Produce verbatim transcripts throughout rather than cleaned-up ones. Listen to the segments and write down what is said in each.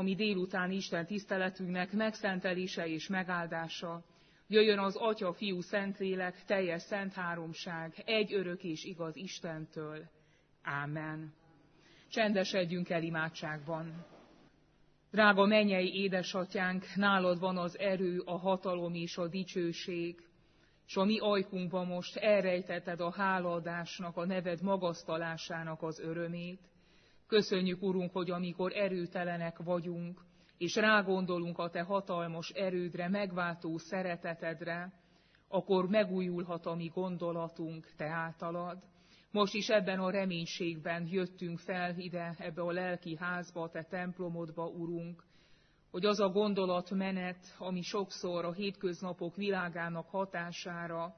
mi délutáni Isten tiszteletünknek megszentelése és megáldása. Jöjjön az Atya, Fiú, Szentlélek, teljes szent háromság, egy örök és igaz Istentől. Ámen. Csendesedjünk el imádságban. Drága mennyei édesatyánk, nálad van az erő, a hatalom és a dicsőség, és a mi ajkunkban most elrejtetted a hálaadásnak, a neved magasztalásának az örömét. Köszönjük, Urunk, hogy amikor erőtelenek vagyunk, és rágondolunk a te hatalmas erődre, megváltó szeretetedre, akkor megújulhat a mi gondolatunk te általad. Most is ebben a reménységben jöttünk fel ide, ebbe a lelki házba, a te templomodba, Urunk, hogy az a gondolatmenet, ami sokszor a hétköznapok világának hatására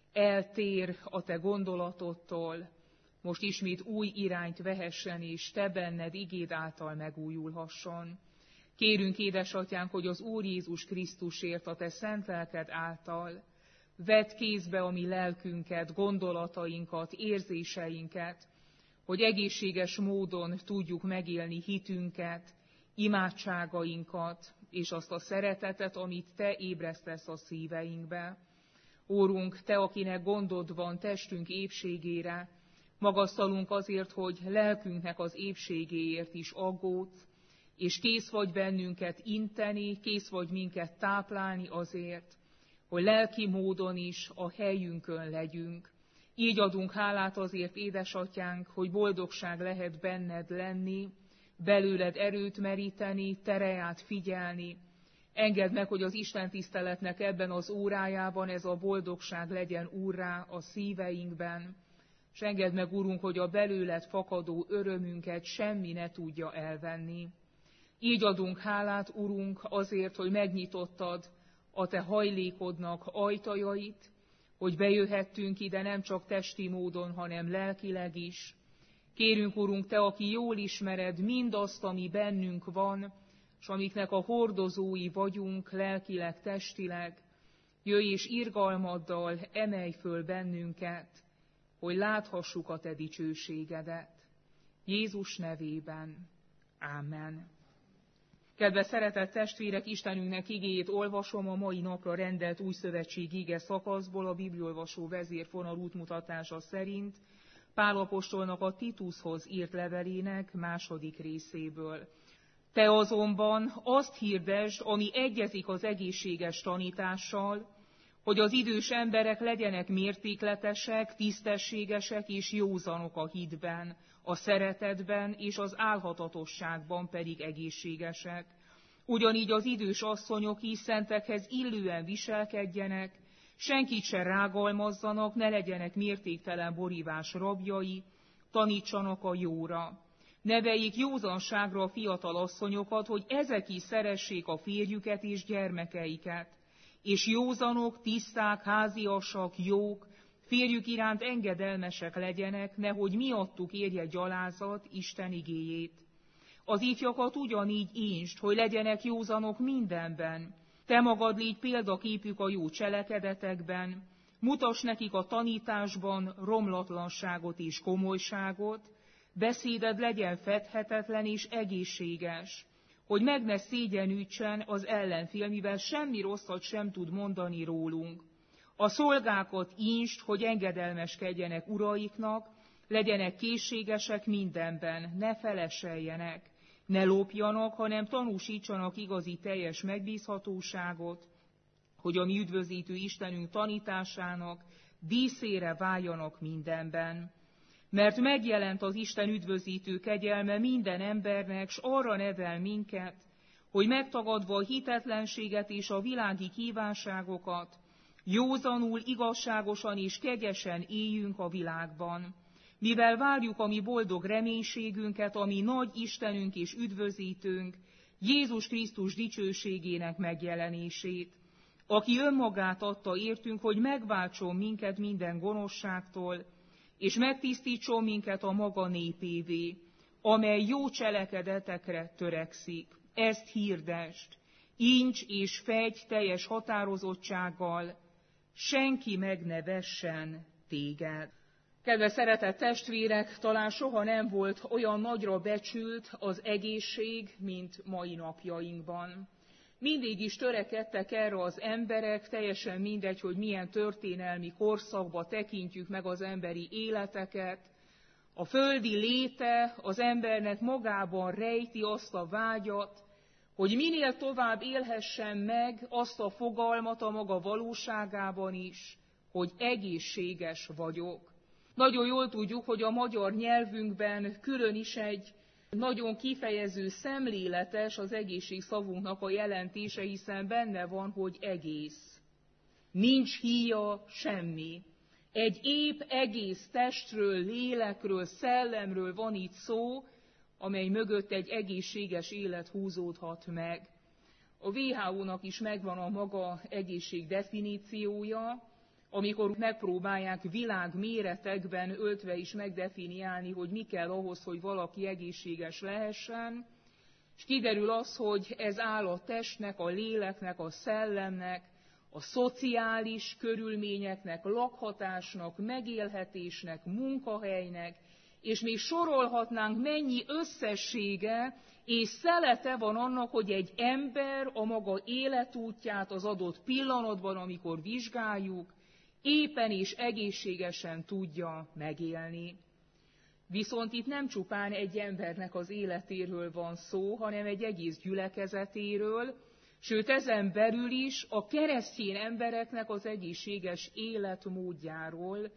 eltér a te gondolatodtól, most ismét új irányt vehessen, és te benned igéd által megújulhasson. Kérünk, édesatyánk, hogy az Úr Jézus Krisztusért, a te szent lelked által vedd kézbe a mi lelkünket, gondolatainkat, érzéseinket, hogy egészséges módon tudjuk megélni hitünket, imádságainkat, és azt a szeretetet, amit te ébresztesz a szíveinkbe. Úrunk, te, akinek gondod van testünk épségére, magasztalunk azért, hogy lelkünknek az épségéért is aggódsz, és kész vagy bennünket inteni, kész vagy minket táplálni azért, hogy lelki módon is a helyünkön legyünk. Így adunk hálát azért, édesatyánk, hogy boldogság lehet benned lenni, belőled erőt meríteni, tereját figyelni. Engedd meg, hogy az Isten tiszteletnek ebben az órájában ez a boldogság legyen úrrá a szíveinkben, és engedd meg, Urunk, hogy a belőled fakadó örömünket semmi ne tudja elvenni. Így adunk hálát, Urunk, azért, hogy megnyitottad a te hajlékodnak ajtajait, hogy bejöhettünk ide nem csak testi módon, hanem lelkileg is. Kérünk, Urunk, te, aki jól ismered mindazt, ami bennünk van, s amiknek a hordozói vagyunk lelkileg, testileg, jöjj és irgalmaddal emelj föl bennünket, hogy láthassuk a te dicsőségedet. Jézus nevében. Ámen. Kedves szeretett testvérek, Istenünknek igéjét olvasom a mai napra rendelt újszövetség ige szakaszból, a bibliolvasó vezérfonal útmutatása szerint, Pál apostolnak a Titushoz írt levelének második részéből. Te azonban azt hirdesd, ami egyezik az egészséges tanítással, hogy az idős emberek legyenek mértékletesek, tisztességesek és józanok a hitben, a szeretetben és az álhatatosságban pedig egészségesek. Ugyanígy az idős asszonyok is szentekhez illően viselkedjenek, senkit se rágalmazzanak, ne legyenek mértéktelen borívás rabjai, tanítsanak a jóra. Neveljék józanságra a fiatal asszonyokat, hogy ezek is szeressék a férjüket és gyermekeiket, és józanok, tiszták, háziasak, jók, férjük iránt engedelmesek legyenek, nehogy miattuk érje gyalázat Isten igéjét. Az ifjakat ugyanígy insd, hogy legyenek józanok mindenben. Te magad légy példaképük a jó cselekedetekben, mutass nekik a tanításban romlatlanságot és komolyságot, beszéded legyen fedhetetlen és egészséges, hogy meg ne szégyenítsen az ellenfél, mivel semmi rosszat sem tud mondani rólunk. A szolgákat insd, hogy engedelmeskedjenek uraiknak, legyenek készségesek mindenben, ne feleseljenek, ne lopjanak, hanem tanúsítsanak igazi teljes megbízhatóságot, hogy a mi üdvözítő Istenünk tanításának díszére váljanak mindenben. Mert megjelent az Isten üdvözítő kegyelme minden embernek, s arra nevel minket, hogy megtagadva a hitetlenséget és a világi kívánságokat, józanul, igazságosan és kegyesen éljünk a világban, mivel várjuk a mi boldog reménységünket, ami nagy Istenünk és üdvözítőnk, Jézus Krisztus dicsőségének megjelenését, aki önmagát adta értünk, hogy megváltson minket minden gonoszságtól, és megtisztítson minket a maga népévé, amely jó cselekedetekre törekszik. Ezt hirdesd, incs és fegy teljes határozottsággal, senki meg ne vessen téged. Kedves szeretett testvérek, talán soha nem volt olyan nagyra becsült az egészség, mint mai napjainkban. Mindig is törekedtek erre az emberek, teljesen mindegy, hogy milyen történelmi korszakba tekintjük meg az emberi életeket. A földi léte az embernek magában rejti azt a vágyat, hogy minél tovább élhessen meg azt a fogalmat a maga valóságában is, hogy egészséges vagyok. Nagyon jól tudjuk, hogy a magyar nyelvünkben külön is egy nagyon kifejező, szemléletes az egészség szavunknak a jelentése, hiszen benne van, hogy egész. Nincs híja semmi. Egy épp egész testről, lélekről, szellemről van itt szó, amely mögött egy egészséges élet húzódhat meg. A dupla vé há ó-nak is megvan a maga egészség definíciója, amikor megpróbálják világméretekben öltve is megdefiniálni, hogy mi kell ahhoz, hogy valaki egészséges lehessen, és kiderül az, hogy ez áll a testnek, a léleknek, a szellemnek, a szociális körülményeknek, lakhatásnak, megélhetésnek, munkahelynek, és még sorolhatnánk, mennyi összessége és szelete van annak, hogy egy ember a maga életútját az adott pillanatban, amikor vizsgáljuk, éppen és egészségesen tudja megélni. Viszont itt nem csupán egy embernek az életéről van szó, hanem egy egész gyülekezetéről, sőt ezen belül is a keresztény embereknek az egészséges életmódjáról,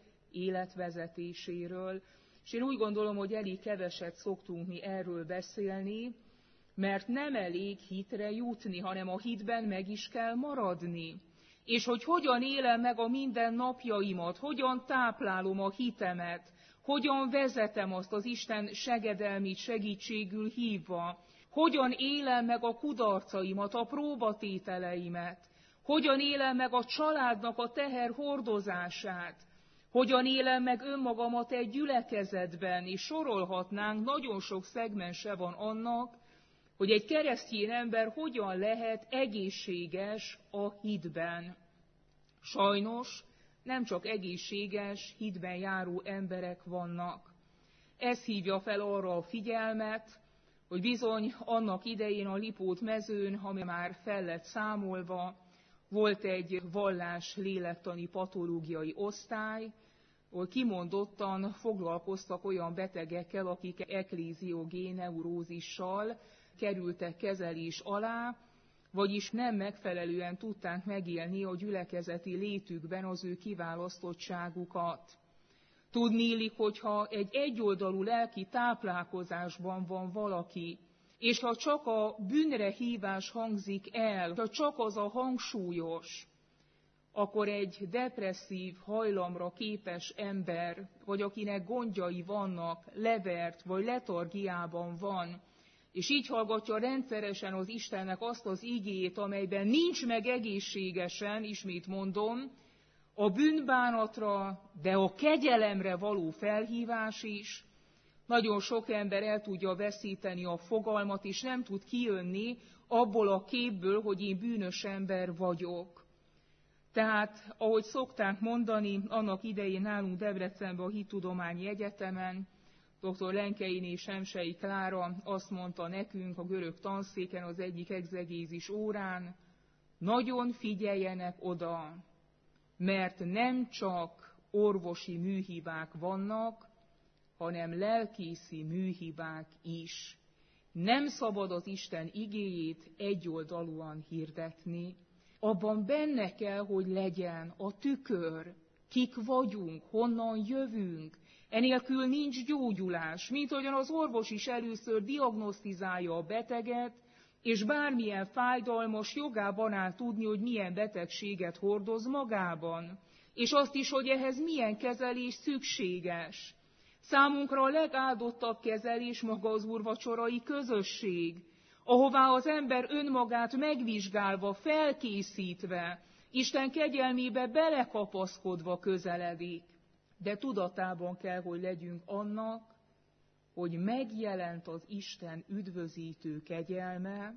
életvezetéséről. És én úgy gondolom, hogy elég keveset szoktunk mi erről beszélni, mert nem elég hitre jutni, hanem a hitben meg is kell maradni. És hogy hogyan élem meg a mindennapjaimat, hogyan táplálom a hitemet, hogyan vezetem azt az Isten segedelmét segítségül hívva, hogyan élem meg a kudarcaimat, a próbatételeimet, hogyan élem meg a családnak a teher hordozását, hogyan élem meg önmagamat egy gyülekezetben, és sorolhatnánk, nagyon sok szegmense van annak, hogy egy keresztény ember hogyan lehet egészséges a hitben. Sajnos nem csak egészséges, hitben járó emberek vannak. Ez hívja fel arra a figyelmet, hogy bizony annak idején a Lipót mezőn, ami már fel lett számolva, volt egy vallás lélektani patológiai osztály, ahol kimondottan foglalkoztak olyan betegekkel, akik ekléziogén neurózissal kerültek kezelés alá, vagyis nem megfelelően tudták megélni a gyülekezeti létükben az ő kiválasztottságukat. Tudniillik, hogyha egy egyoldalú lelki táplálkozásban van valaki, és ha csak a bűnre hívás hangzik el, ha csak az a hangsúlyos, akkor egy depresszív hajlamra képes ember, vagy akinek gondjai vannak, levert vagy letargiában van, és így hallgatja rendszeresen az Istennek azt az igéjét, amelyben nincs meg egészségesen, ismét mondom, a bűnbánatra, de a kegyelemre való felhívás is, nagyon sok ember el tudja veszíteni a fogalmat, és nem tud kijönni abból a képből, hogy én bűnös ember vagyok. Tehát, ahogy szokták mondani, annak idején nálunk Debrecenben a Hittudományi Egyetemen, dr. Lenkeiné Semsei Klára azt mondta nekünk a görög tanszéken az egyik egzegézis órán, nagyon figyeljenek oda, mert nem csak orvosi műhibák vannak, hanem lelkészi műhibák is. Nem szabad az Isten igéjét egyoldalúan hirdetni. Abban benne kell, hogy legyen a tükör, kik vagyunk, honnan jövünk. Enélkül nincs gyógyulás, mint ahogyan az orvos is először diagnosztizálja a beteget, és bármilyen fájdalmas jogában áll tudni, hogy milyen betegséget hordoz magában, és azt is, hogy ehhez milyen kezelés szükséges. Számunkra a legáldottabb kezelés maga az úrvacsorai közösség, ahová az ember önmagát megvizsgálva, felkészítve, Isten kegyelmébe belekapaszkodva közeledik. De tudatában kell, hogy legyünk annak, hogy megjelent az Isten üdvözítő kegyelme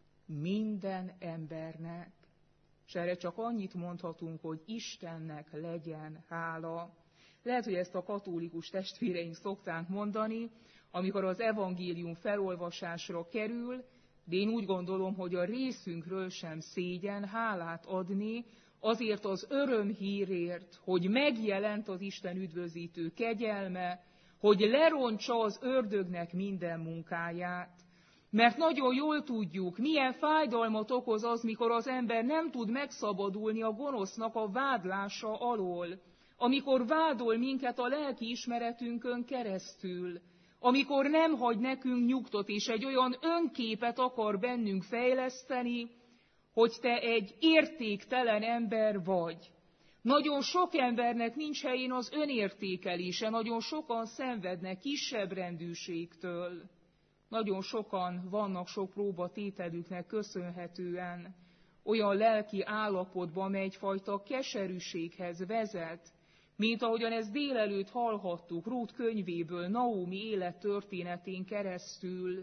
minden embernek, és erre csak annyit mondhatunk, hogy Istennek legyen hála. Lehet, hogy ezt a katolikus testvéreink szokták mondani, amikor az evangélium felolvasásra kerül, de én úgy gondolom, hogy a részünkről sem szégyen hálát adni azért az örömhírért, hogy megjelent az Isten üdvözítő kegyelme, hogy lerontsa az ördögnek minden munkáját. Mert nagyon jól tudjuk, milyen fájdalmat okoz az, mikor az ember nem tud megszabadulni a gonosznak a vádlása alól, amikor vádol minket a lelki ismeretünkön keresztül, amikor nem hagy nekünk nyugtot, és egy olyan önképet akar bennünk fejleszteni, hogy te egy értéktelen ember vagy. Nagyon sok embernek nincs helyén az önértékelése, nagyon sokan szenvednek kisebbrendűségtől. Nagyon sokan vannak sok próbatételüknek köszönhetően olyan lelki állapotban, amely egyfajta keserűséghez vezet, mint ahogyan ezt délelőtt hallhattuk Rút könyvéből, Naómi élettörténetén keresztül.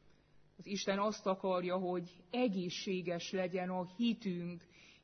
Az Isten azt akarja, hogy egészséges legyen a hitünk,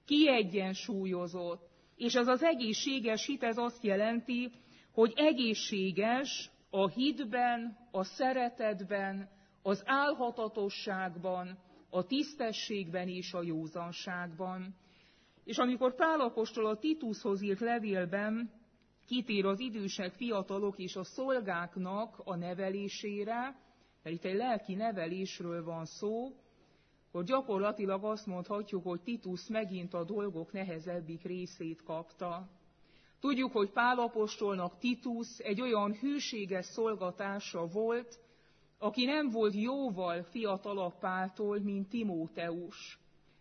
kiegyensúlyozott. És ez az egészséges hit, ez azt jelenti, hogy egészséges a hitben, a szeretetben, az álhatatosságban, a tisztességben és a józanságban. És amikor Pál apostol a Titushoz írt levélben kitér az idősek, fiatalok és a szolgáknak a nevelésére, mert itt egy lelki nevelésről van szó, hogy gyakorlatilag azt mondhatjuk, hogy Titus megint a dolgok nehezebbik részét kapta. Tudjuk, hogy Pál apostolnak Titus egy olyan hűséges szolgatársa volt, aki nem volt jóval fiatalabb Páltól, mint Timóteus.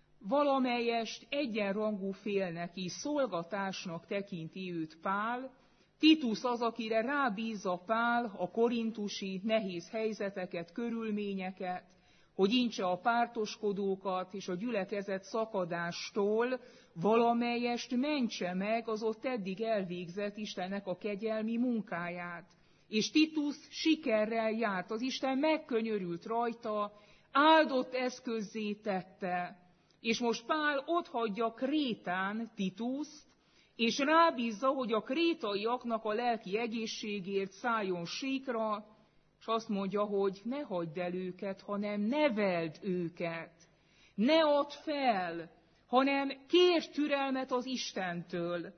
Valamelyest egyenrangú félnek és szolgatásnak tekinti őt Pál, Titus az, akire rábízza Pál a korintusi nehéz helyzeteket, körülményeket, hogy intse a pártoskodókat és a gyülekezet szakadástól, valamelyest mentse meg az ott eddig elvégzett Istennek a kegyelmi munkáját. És Titus sikerrel járt, az Isten megkönyörült rajta, áldott eszközzé tette. És most Pál otthagyja Krétán Tituszt, és rábízza, hogy a krétaiaknak a lelki egészségért szálljon síkra, és azt mondja, hogy ne hagyd el őket, hanem neveld őket. Ne add fel, hanem kérj türelmet az Istentől,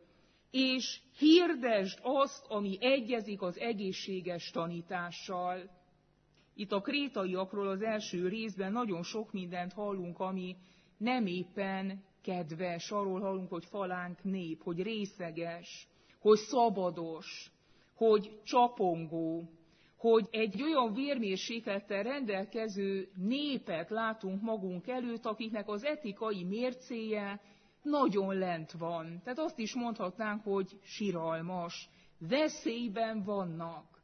és hirdesd azt, ami egyezik az egészséges tanítással. Itt a krétaiakról az első részben nagyon sok mindent hallunk, ami nem éppen kedves. Arról hallunk, hogy falánk nép, hogy részeges, hogy szabados, hogy csapongó, hogy egy olyan vérmérséklettel rendelkező népet látunk magunk előtt, akiknek az etikai mércéje nagyon lent van. Tehát azt is mondhatnánk, hogy siralmas, veszélyben vannak.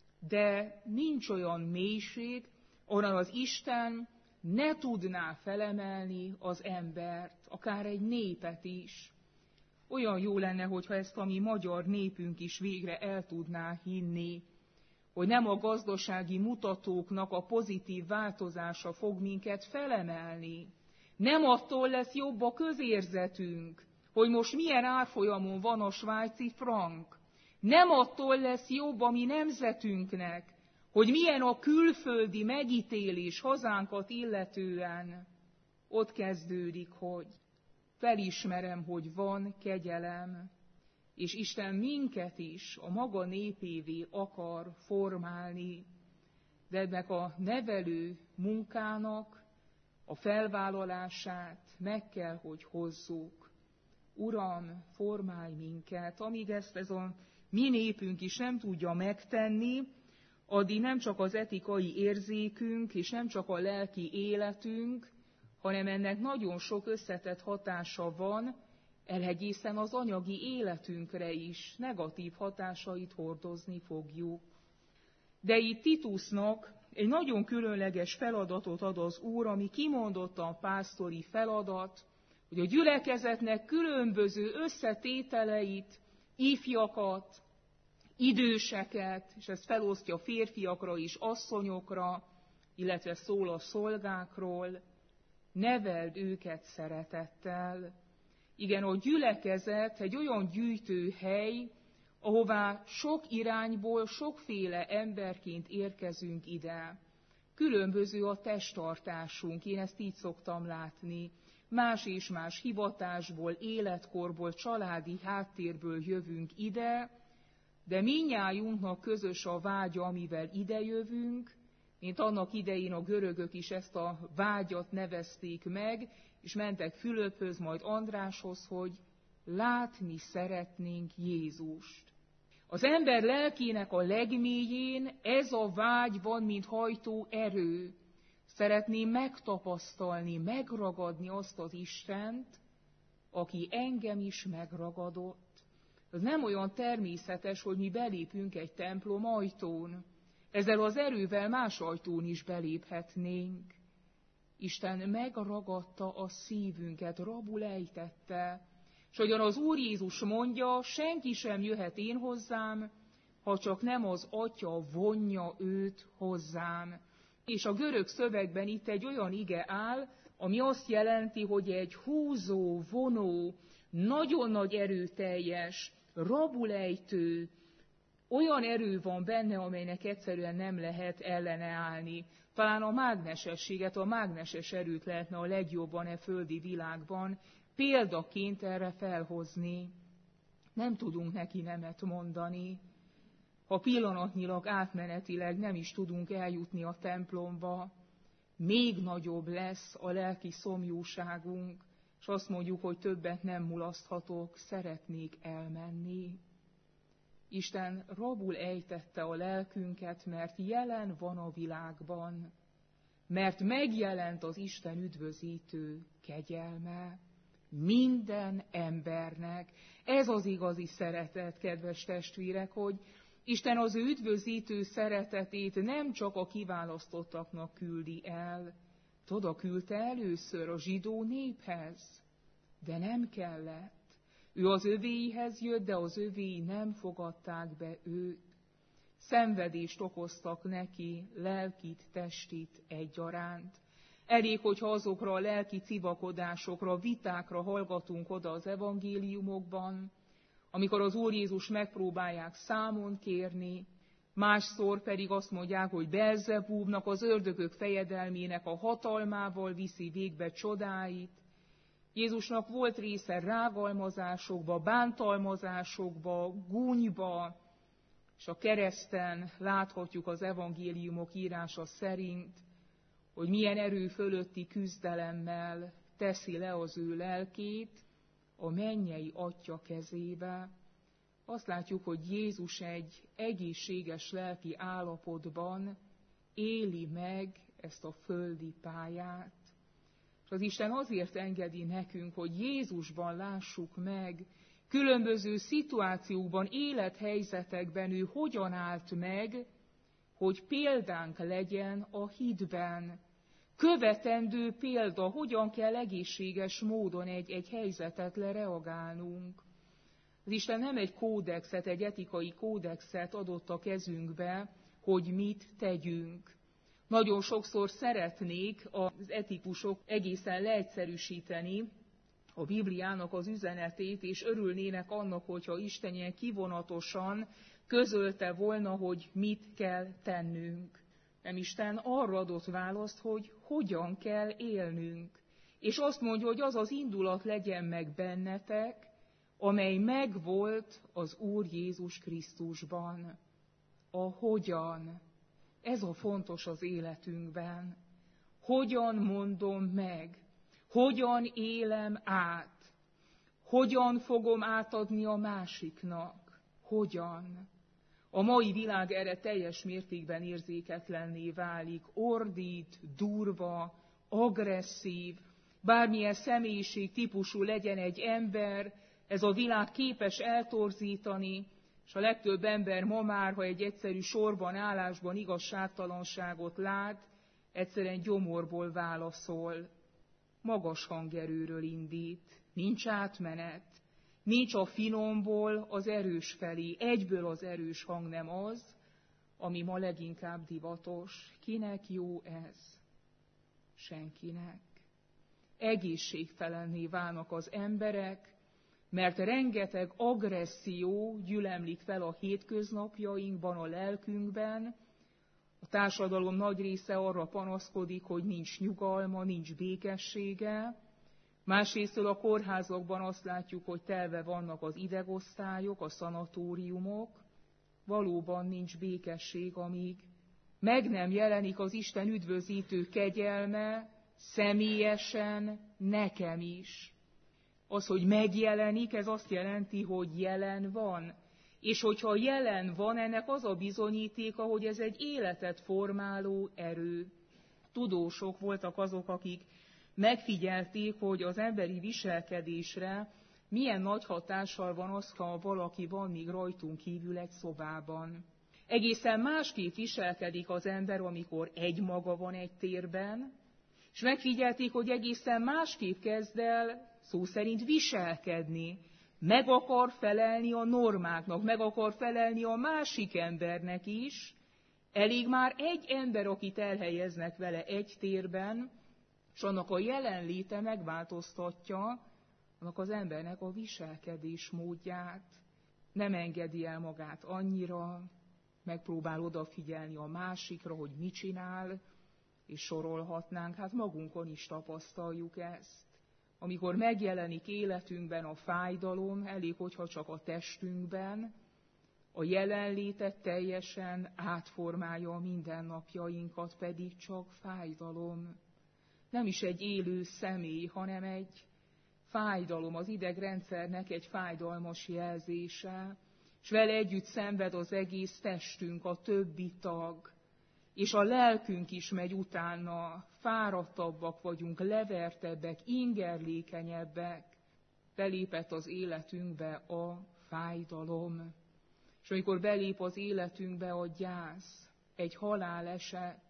De nincs olyan mélység, onnan az Isten ne tudná felemelni az embert, akár egy népet is. Olyan jó lenne, hogyha ezt a mi magyar népünk is végre el tudná hinni, hogy nem a gazdasági mutatóknak a pozitív változása fog minket felemelni. Nem attól lesz jobb a közérzetünk, hogy most milyen árfolyamon van a svájci frank. Nem attól lesz jobb a mi nemzetünknek, hogy milyen a külföldi megítélés hazánkat illetően. Ott kezdődik, hogy felismerem, hogy van kegyelem, és Isten minket is a maga népévé akar formálni, de ennek a nevelő munkának a felvállalását meg kell, hogy hozzuk. Uram, formálj minket, amíg ezt ez a mi népünk is nem tudja megtenni, addig nem csak az etikai érzékünk, és nem csak a lelki életünk, hanem ennek nagyon sok összetett hatása van, egészen az anyagi életünkre is negatív hatásait hordozni fogjuk. De itt Titusnak egy nagyon különleges feladatot ad az Úr, ami kimondottan pásztori feladat, hogy a gyülekezetnek különböző összetételeit, ifjakat, időseket, és ezt felosztja férfiakra és asszonyokra, illetve szól a szolgákról, neveld őket szeretettel. Igen, a gyülekezet egy olyan gyűjtőhely, ahová sok irányból, sokféle emberként érkezünk ide. Különböző a testtartásunk, én ezt így szoktam látni. Más és más hivatásból, életkorból, családi háttérből jövünk ide, de mindnyájunknak közös a vágya, amivel idejövünk, mint annak idején a görögök is ezt a vágyat nevezték meg, és mentek Fülöphöz, majd Andráshoz, hogy látni szeretnénk Jézust. Az ember lelkének a legmélyén ez a vágy van, mint hajtó erő. Szeretném megtapasztalni, megragadni azt az Istent, aki engem is megragadott. Ez nem olyan természetes, hogy mi belépünk egy templom ajtón. Ezzel az erővel más ajtón is beléphetnénk. Isten megragadta a szívünket, rabul ejtette, és ahogyan az Úr Jézus mondja, senki sem jöhet én hozzám, ha csak nem az Atya vonja őt hozzám. És a görög szövegben itt egy olyan ige áll, ami azt jelenti, hogy egy húzó, vonó, nagyon nagy erőteljes, rabulejtő, olyan erő van benne, amelynek egyszerűen nem lehet ellene állni. Talán a mágnesességet, a mágneses erőt lehetne a legjobban e földi világban példaként erre felhozni. Nem tudunk neki nemet mondani. Ha pillanatnyilag, átmenetileg nem is tudunk eljutni a templomba, még nagyobb lesz a lelki szomjúságunk, és azt mondjuk, hogy többet nem mulaszthatok, szeretnék elmenni. Isten rabul ejtette a lelkünket, mert jelen van a világban, mert megjelent az Isten üdvözítő kegyelme minden embernek. Ez az igazi szeretet, kedves testvérek, hogy Isten az ő üdvözítő szeretetét nem csak a kiválasztottaknak küldi el, oda küldte először a zsidó néphez, de nem kellett. Ő az övéihez jött, de az övéi nem fogadták be őt. Szenvedést okoztak neki, lelkit, testit egyaránt. Elég, hogyha azokra a lelki civakodásokra, vitákra hallgatunk oda az evangéliumokban, amikor az Úr Jézus megpróbálják számon kérni, másszor pedig azt mondják, hogy Belzebúbnak, az ördögök fejedelmének a hatalmával viszi végbe csodáit. Jézusnak volt része rágalmazásokba, bántalmazásokba, gúnyba, és a kereszten láthatjuk az evangéliumok írása szerint, hogy milyen erő fölötti küzdelemmel teszi le az ő lelkét a mennyei Atya kezébe. Azt látjuk, hogy Jézus egy egészséges lelki állapotban éli meg ezt a földi pályát. És az Isten azért engedi nekünk, hogy Jézusban lássuk meg, különböző szituációkban, élethelyzetekben ő hogyan állt meg, hogy példánk legyen a hitben. Követendő példa, hogyan kell egészséges módon egy, egy helyzetet lereagálnunk. Az Isten nem egy kódexet, egy etikai kódexet adott a kezünkbe, hogy mit tegyünk. Nagyon sokszor szeretnék az etikusok egészen leegyszerűsíteni a Bibliának az üzenetét, és örülnének annak, hogyha Isten ilyen kivonatosan közölte volna, hogy mit kell tennünk. Nem, Isten arra adott választ, hogy hogyan kell élnünk. És azt mondja, hogy az az indulat legyen meg bennetek, amely megvolt az Úr Jézus Krisztusban. A hogyan. Ez a fontos az életünkben. Hogyan mondom meg? Hogyan élem át? Hogyan fogom átadni a másiknak? Hogyan? A mai világ erre teljes mértékben érzéketlenné válik, ordít, durva, agresszív, bármilyen személyiség típusú legyen egy ember, ez a világ képes eltorzítani, és a legtöbb ember ma már, ha egy egyszerű sorban, állásban igazságtalanságot lát, egyszerűen gyomorból válaszol, magas hangerőről indít, nincs átmenet, nincs a finomból az erős felé, egyből az erős hang nem az, ami ma leginkább divatos. Kinek jó ez? Senkinek. Egészségtelenné válnak az emberek, mert rengeteg agresszió gyülemlik fel a hétköznapjainkban, a lelkünkben. A társadalom nagy része arra panaszkodik, hogy nincs nyugalma, nincs békessége. Másrésztől a kórházakban azt látjuk, hogy telve vannak az idegosztályok, a szanatóriumok. Valóban nincs békesség, amíg meg nem jelenik az Isten üdvözítő kegyelme személyesen nekem is. Az, hogy megjelenik, ez azt jelenti, hogy jelen van. És hogyha jelen van, ennek az a bizonyítéka, hogy ez egy életet formáló erő. Tudósok voltak azok, akik megfigyelték, hogy az emberi viselkedésre milyen nagy hatással van az, ha valaki van még rajtunk kívül egy szobában. Egészen másképp viselkedik az ember, amikor egymaga van egy térben, és megfigyelték, hogy egészen másképp kezd el szó szerint viselkedni. Meg akar felelni a normáknak, meg akar felelni a másik embernek is. Elég már egy ember, akit elhelyeznek vele egy térben, és annak a jelenléte megváltoztatja annak az embernek a viselkedés módját. Nem engedi el magát annyira, megpróbál odafigyelni a másikra, hogy mit csinál, és sorolhatnánk, hát magunkon is tapasztaljuk ezt. Amikor megjelenik életünkben a fájdalom, elég, hogyha csak a testünkben, a jelenlétet teljesen átformálja a mindennapjainkat, pedig csak fájdalom. Nem is egy élő személy, hanem egy fájdalom, az idegrendszernek egy fájdalmas jelzése, és vele együtt szenved az egész testünk, a többi tag, és a lelkünk is megy utána, fáradtabbak vagyunk, levertebbek, ingerlékenyebbek, belépett az életünkbe a fájdalom. És amikor belép az életünkbe a gyász, egy haláleset,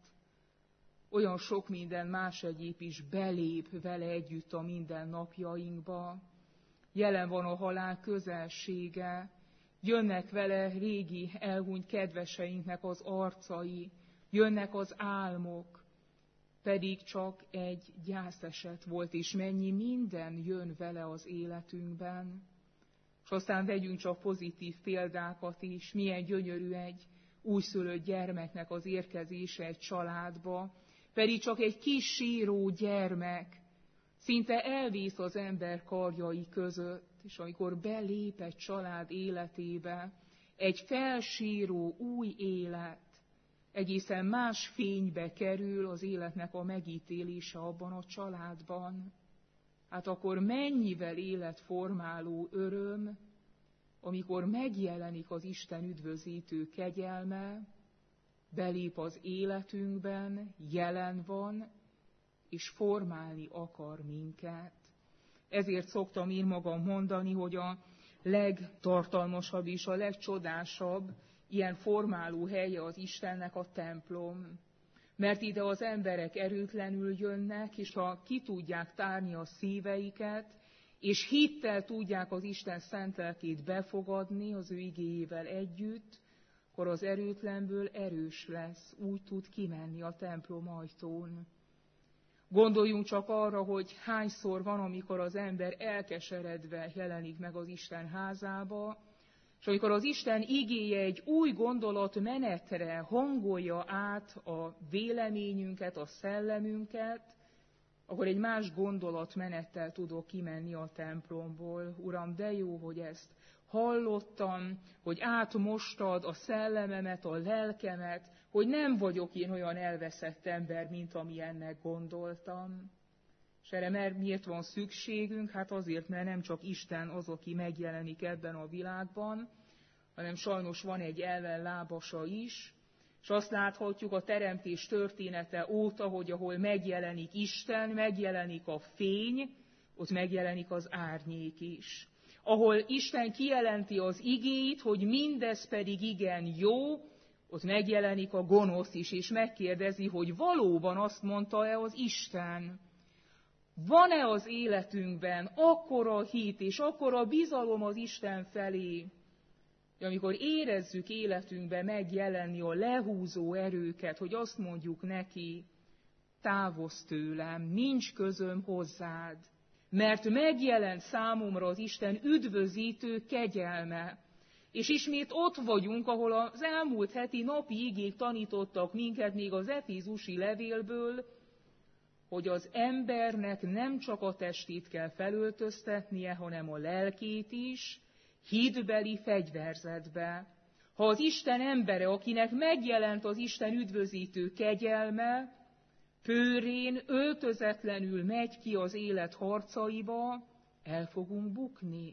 olyan sok minden más egyéb is belép vele együtt a mindennapjainkba. Jelen van a halál közelsége, jönnek vele régi elhunyt kedveseinknek az arcai, jönnek az álmok, pedig csak egy gyászeset volt, és mennyi minden jön vele az életünkben. És aztán vegyünk csak pozitív példákat is, milyen gyönyörű egy újszülött gyermeknek az érkezése egy családba, pedig csak egy kis síró gyermek, szinte elvész az ember karjai között, és amikor belép egy család életébe, egy felsíró új élet, egészen más fénybe kerül az életnek a megítélése abban a családban. Hát akkor mennyivel életformáló öröm, amikor megjelenik az Isten üdvözítő kegyelme, belép az életünkben, jelen van, és formálni akar minket. Ezért szoktam én magam mondani, hogy a legtartalmasabb és a legcsodásabb ilyen formáló helye az Istennek a templom. Mert ide az emberek erőtlenül jönnek, és ha ki tudják tárni a szíveiket, és hittel tudják az Isten szent lelkét befogadni az ő igéjével együtt, akkor az erőtlenből erős lesz, úgy tud kimenni a templom ajtón. Gondoljunk csak arra, hogy hányszor van, amikor az ember elkeseredve jelenik meg az Isten házába, és amikor az Isten igéje egy új gondolatmenetre hangolja át a véleményünket, a szellemünket, akkor egy más gondolatmenettel tudok kimenni a templomból. Uram, de jó, hogy ezt hallottam, hogy átmostad a szellememet, a lelkemet, hogy nem vagyok én olyan elveszett ember, mint amilyennek gondoltam. És erre miért van szükségünk? Hát azért, mert nem csak Isten az, aki megjelenik ebben a világban, hanem sajnos van egy ellenlábasa is, és azt láthatjuk a teremtés története óta, hogy ahol megjelenik Isten, megjelenik a fény, ott megjelenik az árnyék is. Ahol Isten kijelenti az igét, hogy mindez pedig igen jó, ott megjelenik a gonosz is, és megkérdezi, hogy valóban azt mondta-e az Isten. Van-e az életünkben akkora hit és akkora bizalom az Isten felé, hogy amikor érezzük életünkben megjelenni a lehúzó erőket, hogy azt mondjuk neki, távozz tőlem, nincs közöm hozzád, mert megjelent számomra az Isten üdvözítő kegyelme. És ismét ott vagyunk, ahol az elmúlt heti napi igék tanítottak minket még az Efézusi levélből, hogy az embernek nem csak a testét kell felöltöztetnie, hanem a lelkét is, hitbeli fegyverzetbe. Ha az Isten embere, akinek megjelent az Isten üdvözítő kegyelme, pőrén, öltözetlenül megy ki az élet harcaiba, el fogunk bukni.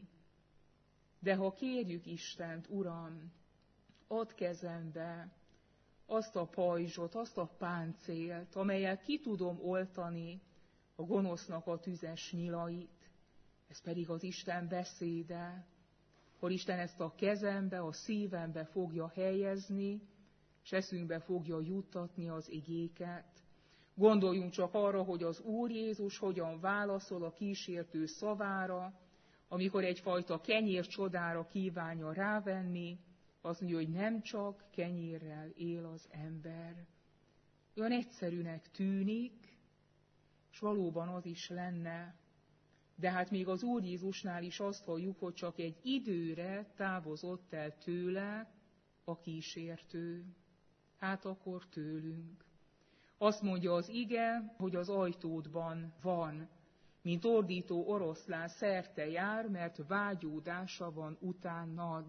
De ha kérjük Istent, Uram, add kezembe azt a pajzsot, azt a páncélt, amellyel ki tudom oltani a gonosznak a tüzes nyilait, ez pedig az Isten beszéde, hogy Isten ezt a kezembe, a szívembe fogja helyezni, és eszünkbe fogja juttatni az igéket. Gondoljunk csak arra, hogy az Úr Jézus hogyan válaszol a kísértő szavára, amikor egyfajta kenyércsodára kívánja rávenni, azt mondja, hogy nem csak kenyérrel él az ember. Olyan egyszerűnek tűnik, és valóban az is lenne. De hát még az Úr Jézusnál is azt halljuk, hogy csak egy időre távozott el tőle a kísértő. Hát akkor tőlünk. Azt mondja az ige, hogy az ajtódban van, mint ordító oroszlán szerte jár, mert vágyódása van utánad.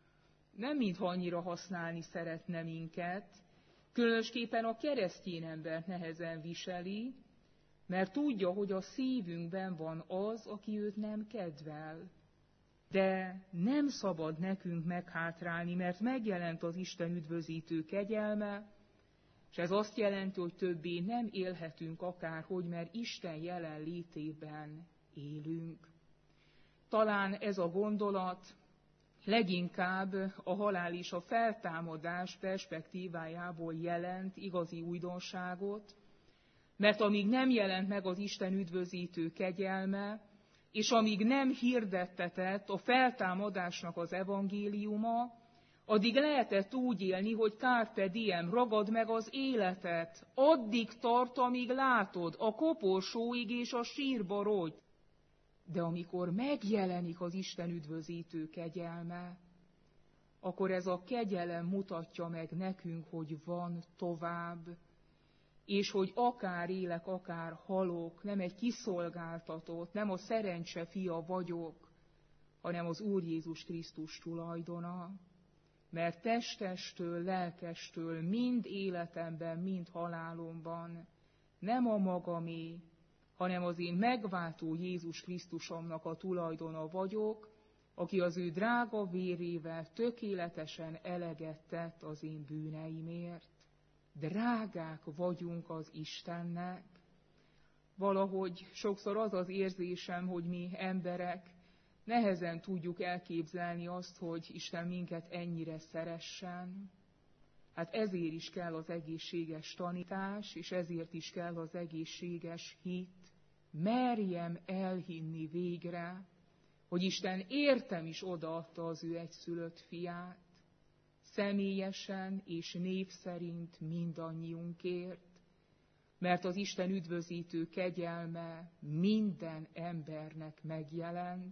Nem mintha annyira használni szeretne minket, különösképpen a keresztény embert nehezen viseli, mert tudja, hogy a szívünkben van az, aki őt nem kedvel. De nem szabad nekünk meghátrálni, mert megjelent az Isten üdvözítő kegyelme, és ez azt jelenti, hogy többé nem élhetünk akárhogy, mert Isten jelenlétében élünk. Talán ez a gondolat leginkább a halál és a feltámadás perspektívájából jelent igazi újdonságot, mert amíg nem jelent meg az Isten üdvözítő kegyelme, és amíg nem hirdettetett a feltámadásnak az evangéliuma, addig lehetett úgy élni, hogy carpe diem, ragad meg az életet, addig tart, amíg látod, a koporsóig és a sírba rogy. De amikor megjelenik az Isten üdvözítő kegyelme, akkor ez a kegyelem mutatja meg nekünk, hogy van tovább, és hogy akár élek, akár halok, nem egy kiszolgáltatott, nem a szerencse fia vagyok, hanem az Úr Jézus Krisztus tulajdona. Mert testestől, lelkestől, mind életemben, mind halálomban nem a magamé, hanem az én megváltó Jézus Krisztusomnak a tulajdona vagyok, aki az ő drága vérével tökéletesen eleget tett az én bűneimért. Drágák vagyunk az Istennek. Valahogy sokszor az az érzésem, hogy mi emberek nehezen tudjuk elképzelni azt, hogy Isten minket ennyire szeressen. Hát ezért is kell az egészséges tanítás, és ezért is kell az egészséges hit. Merjem elhinni végre, hogy Isten értem is odaadta az ő egyszülött fiát, személyesen és név szerint mindannyiunkért, mert az Isten üdvözítő kegyelme minden embernek megjelent,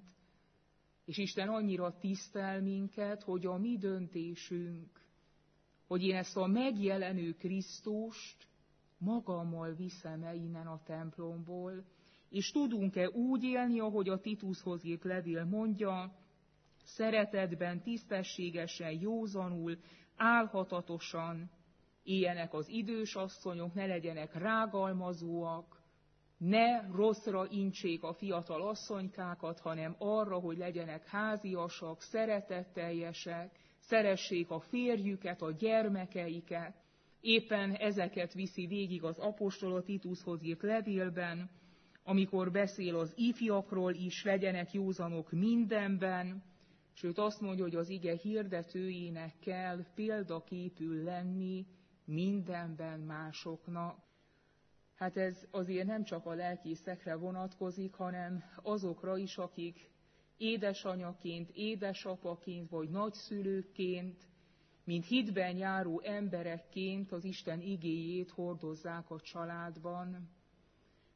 és Isten annyira tisztel minket, hogy a mi döntésünk, hogy én ezt a megjelenő Krisztust magammal viszem-e innen a templomból, és tudunk-e úgy élni, ahogy a Titushoz írt levél mondja, szeretetben, tisztességesen, józanul, álhatatosan éljenek az idős asszonyok, ne legyenek rágalmazóak, ne rosszra intsék a fiatal asszonykákat, hanem arra, hogy legyenek háziasak, szeretetteljesek, szeressék a férjüket, a gyermekeiket. Éppen ezeket viszi végig az apostol a Titushoz írt levélben, amikor beszél az ifjakról is, legyenek józanok mindenben, sőt azt mondja, hogy az ige hirdetőjének kell példaképül lenni mindenben másoknak. Hát ez azért nem csak a lelkészekre vonatkozik, hanem azokra is, akik édesanyaként, édesapaként vagy nagyszülőként, mint hitben járó emberekként az Isten igéjét hordozzák a családban.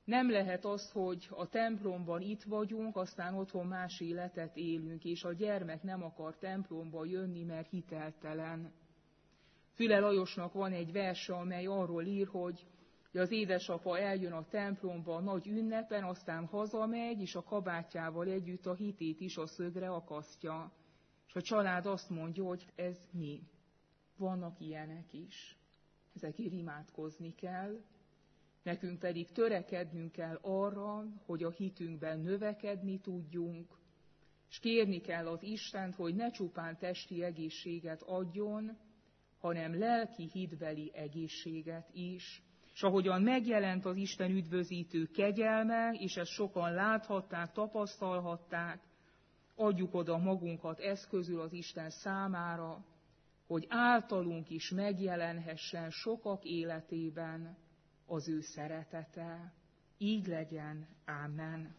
Nem lehet az, hogy a templomban itt vagyunk, aztán otthon más életet élünk, és a gyermek nem akar templomba jönni, mert hiteltelen. Füle Lajosnak van egy verse, amely arról ír, hogy az édesapa eljön a templomba a nagy ünnepen, aztán hazamegy, és a kabátjával együtt a hitét is a szögre akasztja. És a család azt mondja, hogy ez mi? Vannak ilyenek is. Ezekért imádkozni kell. Nekünk pedig törekednünk kell arra, hogy a hitünkben növekedni tudjunk, és kérni kell az Istent, hogy ne csupán testi egészséget adjon, hanem lelki hitbeli egészséget is. És ahogyan megjelent az Isten üdvözítő kegyelme, és ezt sokan láthatták, tapasztalhatták, adjuk oda magunkat eszközül az Isten számára, hogy általunk is megjelenhessen sokak életében az ő szeretete. Így legyen. Ámen.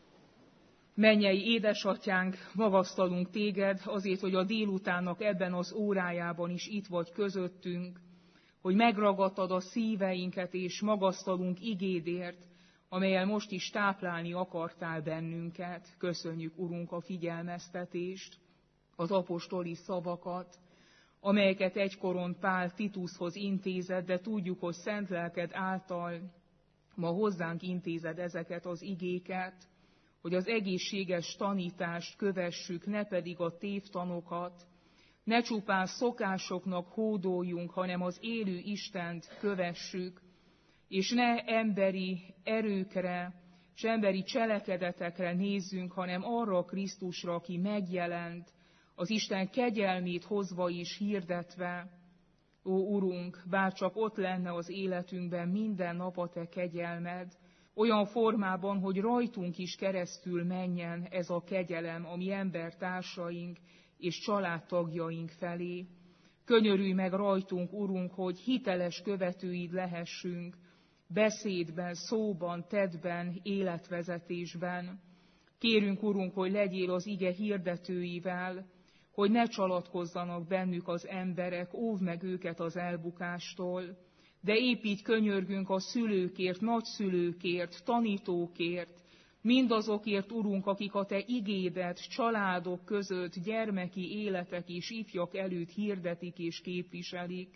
Mennyei édesatyánk, magasztalunk téged azért, hogy a délutánnak ebben az órájában is itt vagy közöttünk, hogy megragadtad a szíveinket, és magasztalunk igédért, amellyel most is táplálni akartál bennünket. Köszönjük, Urunk, a figyelmeztetést, az apostoli szavakat, amelyeket egykoron Pál Titushoz intézett, de tudjuk, hogy szent lelked által ma hozzánk intézed ezeket az igéket, hogy az egészséges tanítást kövessük, ne pedig a tévtanokat, ne csupán szokásoknak hódoljunk, hanem az élő Istent kövessük, és ne emberi erőkre és emberi cselekedetekre nézzünk, hanem arra a Krisztusra, aki megjelent, az Isten kegyelmét hozva is hirdetve. Ó, Urunk, bárcsak ott lenne az életünkben minden nap a te kegyelmed, olyan formában, hogy rajtunk is keresztül menjen ez a kegyelem a mi embertársaink és családtagjaink felé. Könyörülj meg rajtunk, Urunk, hogy hiteles követőid lehessünk, beszédben, szóban, tettben, életvezetésben. Kérünk, Urunk, hogy legyél az ige hirdetőivel, hogy ne csalatkozzanak bennük az emberek, óvd meg őket az elbukástól, de épp így könyörgünk a szülőkért, nagyszülőkért, tanítókért, mindazokért, Urunk, akik a te igédet családok között gyermeki életek és ifjak előtt hirdetik és képviselik.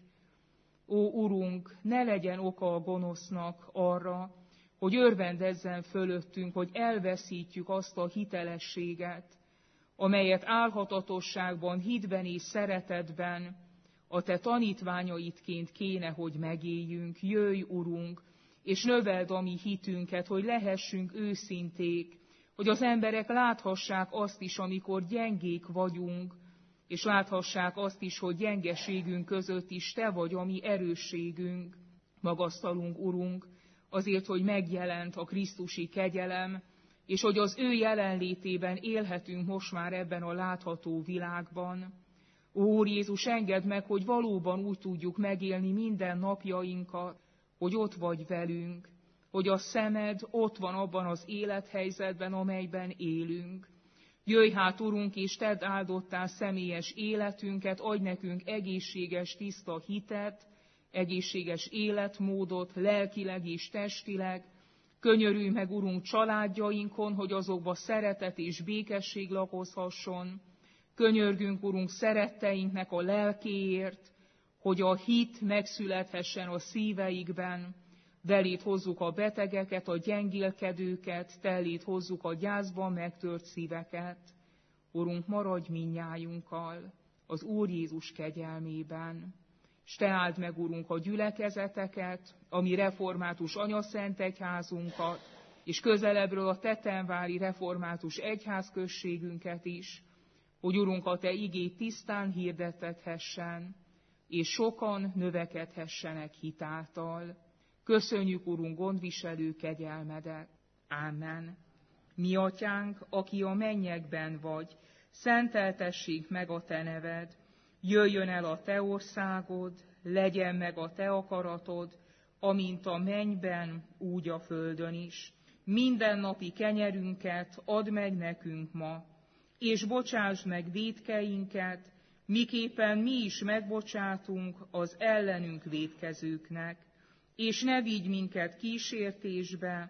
Ó, Urunk, ne legyen oka a gonosznak arra, hogy örvendezzen fölöttünk, hogy elveszítjük azt a hitelességet, amelyet álhatatosságban, hitben és szeretetben a te tanítványaidként kéne, hogy megéljünk. Jöjj, Urunk, és növeld a mi hitünket, hogy lehessünk őszinték, hogy az emberek láthassák azt is, amikor gyengék vagyunk, és láthassák azt is, hogy gyengeségünk között is te vagy a mi erősségünk. Magasztalunk, Urunk, azért, hogy megjelent a krisztusi kegyelem, és hogy az ő jelenlétében élhetünk most már ebben a látható világban. Úr Jézus, engedd meg, hogy valóban úgy tudjuk megélni minden napjainkat, hogy ott vagy velünk, hogy a szemed ott van abban az élethelyzetben, amelyben élünk. Jöjj hát, Urunk, és tedd áldottá személyes életünket, adj nekünk egészséges, tiszta hitet, egészséges életmódot, lelkileg és testileg. Könyörülj meg, Urunk, családjainkon, hogy azokba szeretet és békesség lakozhasson. Könyörgünk, Urunk, szeretteinknek a lelkéért, hogy a hit megszülethessen a szíveikben. Belét hozzuk a betegeket, a gyengélkedőket, te elét hozzuk a gyászban megtört szíveket. Urunk, maradj mindnyájunkkal az Úr Jézus kegyelmében. S te áld meg, Urunk, a gyülekezeteket, a mi református anyaszent egyházunkat, és közelebbről a tetenvári református egyházközségünket is, hogy, Urunk, a te igét tisztán hirdetethessen, és sokan növekedhessenek hitáltal. Köszönjük, Urunk, gondviselő kegyelmedet. Ámen. Mi atyánk, aki a mennyekben vagy, szenteltessék meg a te neved, jöjjön el a te országod, legyen meg a te akaratod, amint a mennyben, úgy a földön is. Mindennapi kenyerünket add meg nekünk ma, és bocsásd meg vétkeinket, miképpen mi is megbocsátunk az ellenünk vétkezőknek, és ne vigy minket kísértésbe,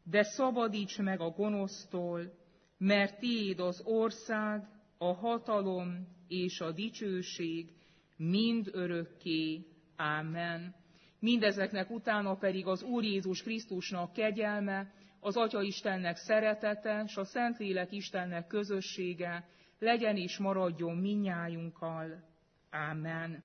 de szabadíts meg a gonosztól, mert tiéd az ország, a hatalom és a dicsőség mind örökké. Ámen. Mindezeknek utána pedig az Úr Jézus Krisztusnak kegyelme, az Atya Istennek szeretete, s a Szentlélek Istennek közössége legyen és maradjon mindnyájunkkal. Ámen.